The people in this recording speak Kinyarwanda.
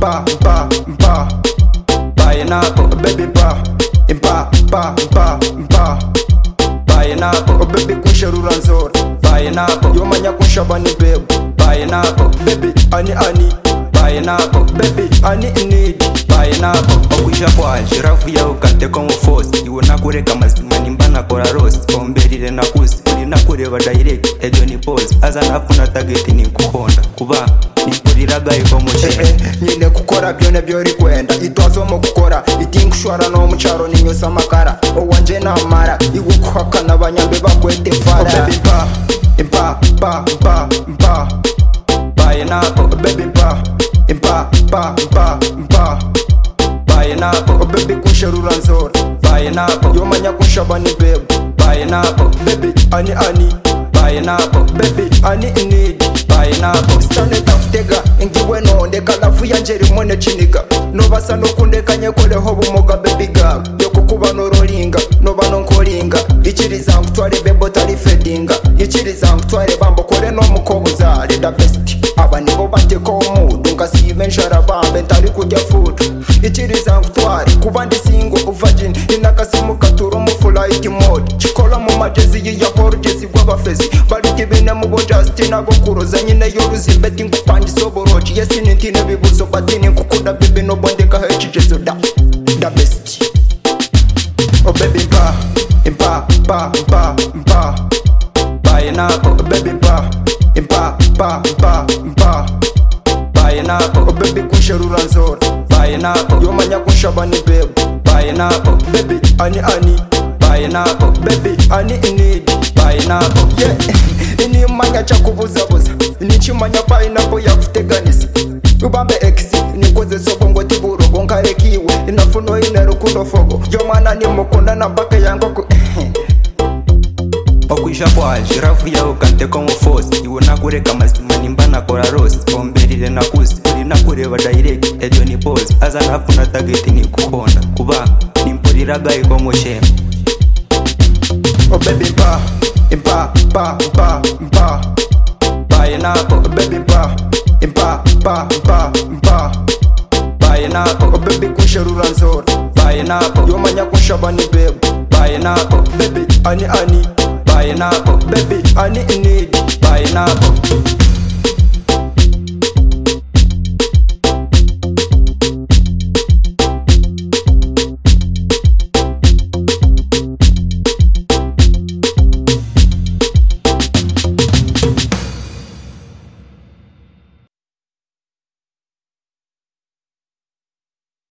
Pineapple, baby Pineapple, oh baby kunsherura nzora. Pineapple, yo manya kunshaba ni babe. Pineapple, baby ani Pineapple, baby ani need. Pineapple, okwisha kwaje ravuya ukate ko mu force. Iwo nakureka mazima nimba nakora rose. Omberire nakusi uri nakureba direct. Ejo ni pause aza nafuna target ni kukonda kuba nikuriraga iko muche. Nyine kukora byone byori kwenda itwazo mu gukora itingushwara no mucharo ninyosa makara owanje namara iwo kuhakana abanyambe bakwete fara. Oh baby Pineapple, baby Pineapple, oh baby kunsherura nzora. Pineapple, yo manya kunshaba ni babe. Pineapple, baby ani Pineapple, baby ani need. Pineapple, stane tafutega ngiwe nonde kalafu yanjeri mone chiniga nobasa nokundeka nyekole hobu moga baby girl yo kukuba norolinga noba nonkolinga ichiriza ngutware bebo tari fedinga ichiriza ngutware bambo kore no mukobuza the best aba nibo bateko umudu ngasibe njara bambe ntari kujya food ichiriza ngutware kuba ndi single virgin inakasimu katuro mu flight mode chikola mu majezi ya porjezi gwabafezi bari kibine mu Justina bokuroza nyine yoruzi betting kupandi soboroji yesi nintine bibuzo batini kukuda bibi no bondeka hechijezo da best. Oh baby Pineapple, baby Pineapple, oh baby kunsherura nzora. Pineapple, yo manya kunshaba ni babe. Pineapple, baby ani Pineapple, baby ani need. Pineapple, yeah. Ini manya chakubuzabuza nichimanya pineapple yakuteganisa ubambe x nikoze sobongo tiburo gonkarekiwe inafuno ine rukundo fogo yo mwana ni mukunda na baka yango okwisha kwaje ravuya ukante ko mu force iwo nakureka mazima nimba nakora rose omberire nakusi uri nakureba direct ejo ni pause aza nafuna target ni kukonda kuba nimpuriraga iko mushema. Oh baby Pineapple, baby Pineapple, oh baby kunsherura nzora. Pineapple, yo manya kunshaba ni babe. Pineapple, baby ani Pineapple, baby ani need. Pineapple.